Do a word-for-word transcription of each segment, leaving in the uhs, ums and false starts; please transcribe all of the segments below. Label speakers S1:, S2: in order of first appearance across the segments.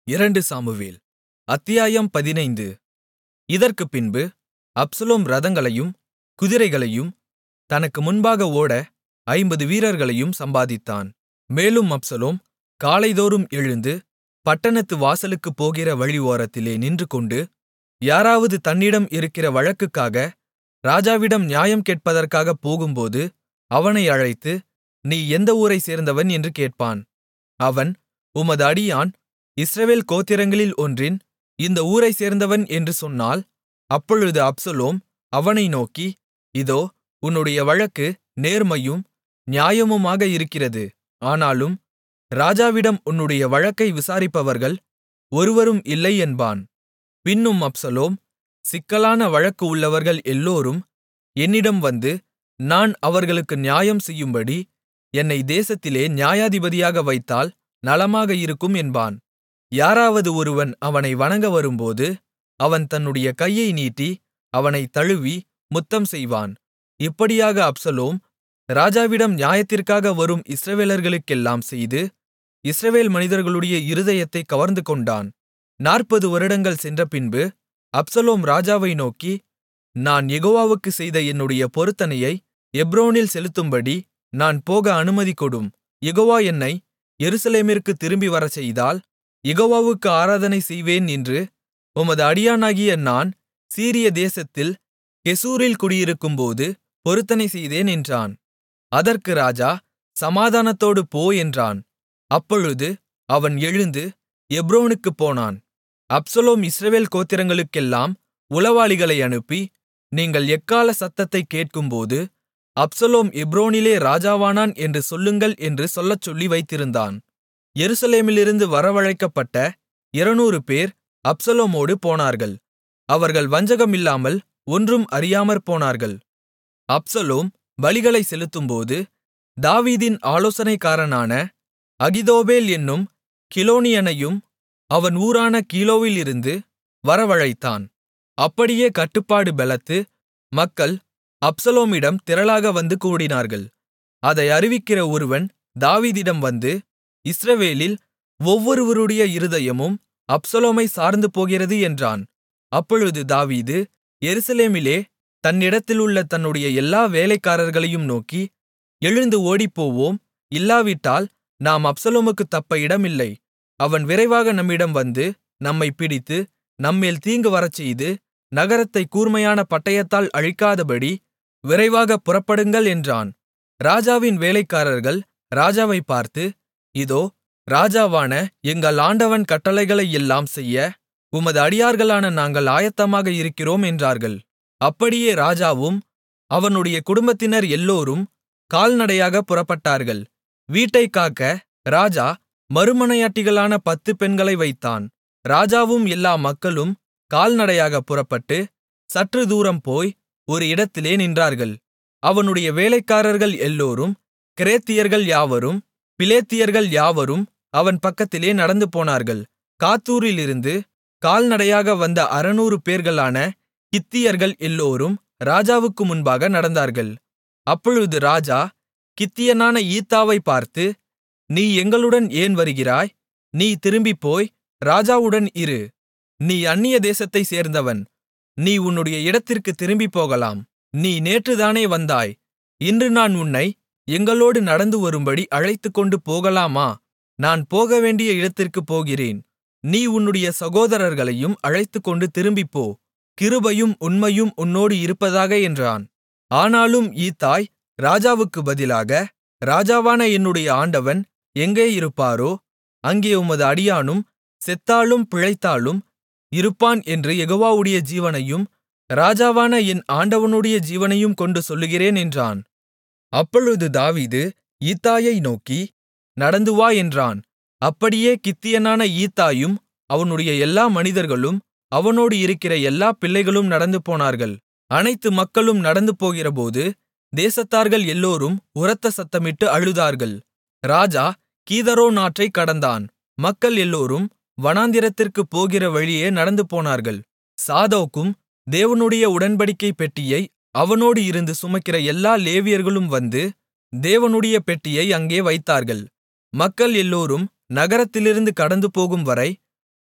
S1: இரண்டு சாமுவேல் அத்தியாயம் பதினைந்து இதற்குப்பின்பு அப்சலோம் இரதங்களையும் குதிரைகளையும் தனக்கு முன்பாக ஓட ஐம்பது வீரர்களையும் சம்பாதித்தான். மேலும் அப்சலோம் காலைதோறும் எழுந்து பட்டணத்து வாசலுக்குப் போகிற வழி ஓரத்திலே நின்றுகொண்டு, யாராவது தன்னிடம் இருக்கிற வழக்குக்காக ராஜாவிடம் நியாயம் கேட்பதற்காகப் போகும்போது அவனை அழைத்து, நீ எந்த ஊரைச் சேர்ந்தவன் என்று கேட்பான். அவன், உமது அடியான் இஸ்ரவேல் கோத்திரங்களில் ஒன்றின் இந்த ஊரைச் சேர்ந்தவன் என்று சொன்னால், அப்பொழுது அப்சலோம் அவனை நோக்கி, இதோ உன்னுடைய வழக்கு நேர்மையும் நியாயமுமாக இருக்கிறது. ஆனாலும் ராஜாவிடம் உன்னுடைய வழக்கை விசாரிப்பவர்கள் ஒருவரும் இல்லை என்பான். பின்னும் அப்சலோம், சிக்கலான வழக்கு உள்ளவர்கள் எல்லோரும் என்னிடம் வந்து, நான் அவர்களுக்கு நியாயம் செய்யும்படி என்னை தேசத்திலே நியாயாதிபதியாக வைத்தால் நலமாக இருக்கும் என்பான். யாராவது ஒருவன் அவனை வணங்க வரும்போது, அவன் தன்னுடைய கையை நீட்டி அவனைத் தழுவி முத்தம் செய்வான். இப்படியாக அப்சலோம் ராஜாவிடம் நியாயத்திற்காக வரும் இஸ்ரவேலர்களுக்கெல்லாம் செய்து, இஸ்ரவேல் மனிதர்களுடைய இருதயத்தைக் கவர்ந்துகொண்டான். நாற்பது வருடங்கள் சென்றபின்பு அப்சலோம் ராஜாவை நோக்கி, நான் யெகோவாவுக்குச் செய்த என்னுடைய பொருத்தனையை எப்ரோனில் செலுத்தும்படி நான் போக அனுமதி கொடும். யெகோவா என்னை எருசலேமிற்குத் திரும்பி வரச்செய்தால் யெகோவாவுக்கு ஆராதனை செய்வேன் என்று உமது அடியானாகிய நான் சீரியா தேசத்தில் கெசூரில் குடியிருக்கும்போது பொருத்தனை செய்தேன் என்றான். அதற்கு ராஜா, சமாதானத்தோடு போ என்றான். அப்பொழுது அவன் எழுந்து எப்ரோனுக்குப் போனான். அப்சலோம் இஸ்ரவேல் கோத்திரங்களுக்கெல்லாம் உளவாளிகளை அனுப்பி, நீங்கள் எக்காள சத்தத்தைக் கேட்கும்போது அப்சலோம் எப்ரோனிலே ராஜாவானான் என்று சொல்லுங்கள் என்று சொல்லச்சொல்லி வைத்திருந்தான். எருசலேமிலிருந்து வரவழைக்கப்பட்ட இருநூறு பேர் அப்சலோமோடு போனார்கள். அவர்கள் வஞ்சகமில்லாமல் ஒன்றும் அறியாமற்போனார்கள். அப்சலோம் பலிகளைச் செலுத்தும்போது தாவீதின் ஆலோசனைக்காரனான அகித்தோப்பேல் என்னும் கிலோனியனையும் அவன் ஊரான கீலோவிலிருந்து வரவழைத்தான். அப்படியே கட்டுப்பாடு பெலத்து மக்கள் அப்சலோமிடம் திரளாக வந்து கூடினார்கள். அதை அறிவிக்கிற ஒருவன் தாவீதிடம் வந்து, இஸ்ரவேலில் ஒவ்வொருவருடைய இருதயமும் அப்சலோமை சார்ந்து போகிறது என்றான். அப்பொழுது தாவீது எருசலேமிலே தன்னிடத்திலுள்ள தன்னுடைய எல்லா வேலைக்காரர்களையும் நோக்கி, எழுந்து ஓடிப்போவோம், இல்லாவிட்டால் நாம் அப்சலோமுக்குத் தப்ப இடமில்லை. அவன் விரைவாக நம்மிடம் வந்து நம்மைப் பிடித்து நம்மேல் தீங்கு வரச்செய்து நகரத்தைக் கூர்மையான பட்டயத்தால் அழிக்காதபடி விரைவாகப் புறப்படுங்கள் என்றான். ராஜாவின் வேலைக்காரர்கள் ராஜாவைப் பார்த்து, இதோ ராஜாவான எங்கள் ஆண்டவன் கட்டளைகளையெல்லாம் செய்ய உமது அடியார்களான நாங்கள் ஆயத்தமாக இருக்கிறோம் என்றார்கள். அப்படியே ராஜாவும் அவனுடைய குடும்பத்தினர் எல்லோரும் கால்நடையாகப் புறப்பட்டார்கள். வீட்டைக் காக்க ராஜா மறுமனையாட்டிகளான பத்து பெண்களை வைத்தான். ராஜாவும் எல்லா மக்களும் கால்நடையாகப் புறப்பட்டு சற்று தூரம் போய் ஒரு இடத்திலே நின்றார்கள். அவனுடைய வேலைக்காரர்கள் எல்லோரும், கிரேத்தியர்கள் யாவரும் பிலேத்தியர்கள் யாவரும் அவன் பக்கத்திலே நடந்து போனார்கள். காத்தூரிலிருந்து கால்நடையாக வந்த அறுநூறு பேர்களான கித்தியர்கள் எல்லோரும் ராஜாவுக்கு முன்பாக நடந்தார்கள். அப்பொழுது ராஜா கித்தியனான ஈத்தாவைப் பார்த்து, நீ எங்களுடன் ஏன் வருகிறாய்? நீ திரும்பிப்போய் ராஜாவுடன் இரு. நீ அந்நிய தேசத்தைச் சேர்ந்தவன். நீ உன்னுடைய இடத்திற்குத் திரும்பிப் போகலாம். நீ நேற்றுதானே வந்தாய். இன்று நான் உன்னை எங்களோடு நடந்து வரும்படி அழைத்துக்கொண்டு போகலாமா? நான் போகவேண்டிய இடத்திற்குப் போகிறேன். நீ உன்னுடைய சகோதரர்களையும் அழைத்துக்கொண்டு திரும்பிப்போ. கிருபையும் உண்மையும் உன்னோடு இருப்பதாக என்றான். ஆனாலும் ஈத்தாய் ராஜாவுக்கு பதிலாக, ராஜாவான என்னுடைய ஆண்டவன் எங்கே இருப்பாரோ அங்கே உமது அடியானும் செத்தாலும் பிழைத்தாலும் இருப்பான் என்று யெகோவாவுடைய ஜீவனையும் ராஜாவான என் ஆண்டவனுடைய ஜீவனையும் கொண்டு சொல்லுகிறேன் என்றான். அப்பொழுது தாவீது ஈத்தாயை நோக்கி, நடந்து வா என்றான். அப்படியே கித்தியனான ஈத்தாயும் அவனுடைய எல்லா மனிதர்களும் அவனோடு இருக்கிற எல்லா பிள்ளைகளும் நடந்து போனார்கள். அனைத்து மக்களும் நடந்து போகிறபோது தேசத்தார்கள் எல்லோரும் உரத்த சத்தமிட்டு அழுதார்கள். ராஜா கீதரோன் ஆற்றைக் கடந்தான். மக்கள் எல்லோரும் வனாந்திரத்திற்குப் போகிற வழியே நடந்து போனார்கள். சாதோக்கும் தேவனுடைய உடன்படிக்கைப் பெட்டியை அவனோடு இருந்து சுமக்கிற எல்லா லேவியர்களும் வந்து தேவனுடைய பெட்டியை அங்கே வைத்தார்கள். மக்கள் எல்லோரும் நகரத்திலிருந்து கடந்துபோகும் வரை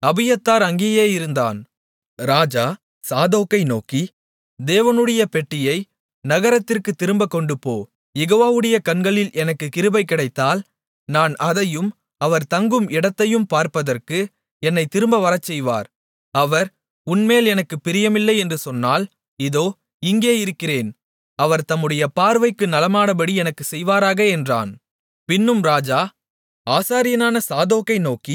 S1: அபியத்தார் அங்கேயே இருந்தான். ராஜா சாதோக்கை நோக்கி, தேவனுடைய பெட்டியை நகரத்திற்குத் திரும்பக் கொண்டுபோ. யெகோவாவுடைய கண்களில் எனக்குக் கிருபை கிடைத்தால், நான் அதையும் அவர் தங்கும் இடத்தையும் பார்ப்பதற்கு என்னைத் திரும்ப வரச்செய்வார். அவர் உன்மேல் எனக்குப் பிரியமில்லை என்று சொன்னால், இதோ இங்கே இருக்கிறேன். அவர் தம்முடைய பார்வைக்கு நலமானபடி எனக்குச் செய்வாராக என்றான். பின்னும் ராஜா ஆசாரியனான சாதோக்கை நோக்கி,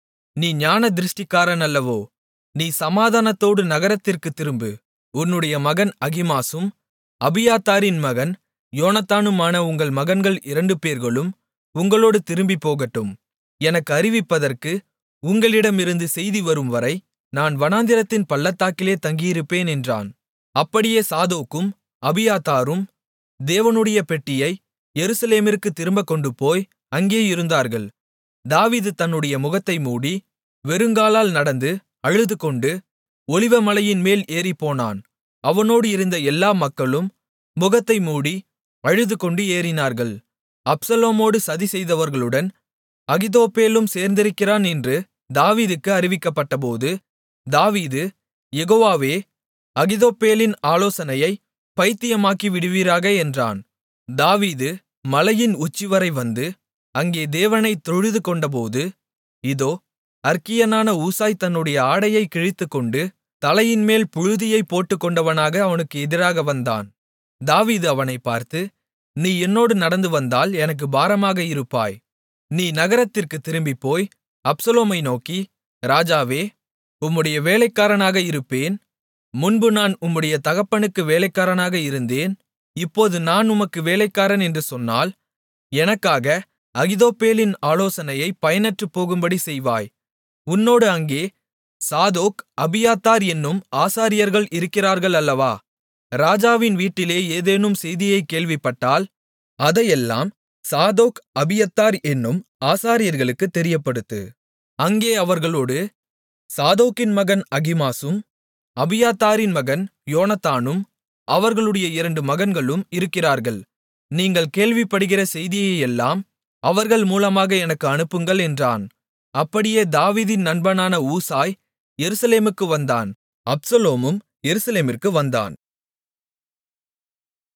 S1: நீ ஞானதிருஷ்டிக்காரன் அல்லவோ? நீ சமாதானத்தோடு நகரத்திற்குத் திரும்பு. உன்னுடைய மகன் அகிமாசும் அபியாத்தாரின் மகன் யோனத்தானுமான உங்கள் மகன்கள் இரண்டு பேர்களும் உங்களோடு திரும்பிப் போகட்டும். எனக்கு அறிவிப்பதற்கு உங்களிடமிருந்து செய்தி வரும்வரை நான் வனாந்திரத்தின் பள்ளத்தாக்கிலே தங்கியிருப்பேன் என்றான். அப்படியே சாதோக்கும் அபியாத்தாரும் தேவனுடைய பெட்டியை எருசலேமிற்குத் திரும்பக் கொண்டுபோய் அங்கே இருந்தார்கள். தாவீது தன்னுடைய முகத்தை மூடி வெறுங்காலால் நடந்து அழுதுகொண்டு ஒலிவமலையின் மேல் ஏறிப்போனான். அவனோடு இருந்த எல்லா மக்களும் முகத்தை மூடி அழுதுகொண்டு ஏறினார்கள். அப்சலோமோடு சதி செய்தவர்களுடன் அகித்தோப்பேலும் சேர்ந்திருக்கிறான் என்று தாவீதுக்கு அறிவிக்கப்பட்டபோது, தாவீது, யெகோவாவே, அகித்தோப்பேலின் ஆலோசனையை பைத்தியமாக்கி விடுவீராக என்றான். தாவீது மலையின் உச்சிவரை வந்து அங்கே தேவனைத் தொழுதுகொண்டபோது, இதோ அற்கியனான ஊசாய் தன்னுடைய ஆடையைக் கிழித்துக்கொண்டு தலையின்மேல் புழுதியைப் போட்டுக்கொண்டவனாக அவனுக்கு எதிராக வந்தான். தாவீது அவனைப் பார்த்து, நீ என்னோடு நடந்து வந்தால் எனக்குப் பாரமாக இருப்பாய். நீ நகரத்திற்குத் திரும்பிப்போய் அப்சலோமை நோக்கி, ராஜாவே, உம்முடைய வேலைக்காரனாக இருப்பேன். முன்பு நான் உம்முடைய தகப்பனுக்கு வேலைக்காரனாக இருந்தேன். இப்போது நான் உமக்கு வேலைக்காரன் என்று சொன்னால், எனக்காக அகித்தோப்பேலின் ஆலோசனையை பயனற்றுப் போகும்படி செய்வாய். உன்னோடு அங்கே சாதோக் அபியாத்தார் என்னும் ஆசாரியர்கள் இருக்கிறார்கள் அல்லவா? ராஜாவின் வீட்டிலே ஏதேனும் செய்தியைக் கேள்விப்பட்டால் அதையெல்லாம் சாதோக் அபியத்தார் என்னும் ஆசாரியர்களுக்குத் தெரியப்படுத்து. அங்கே அவர்களோடு சாதோக்கின் மகன் அகிமாசும் அபியாத்தாரின் மகன் யோனத்தானும் அவர்களுடைய இரண்டு மகன்களும் இருக்கிறார்கள். நீங்கள் கேள்விப்படுகிற செய்தியையெல்லாம் அவர்கள் மூலமாக எனக்கு அனுப்புங்கள் என்றான். அப்படியே தாவீதின் நண்பனான ஊசாய் எருசலேமுக்கு வந்தான். அப்சலோமும் எருசலேமிற்கு வந்தான்.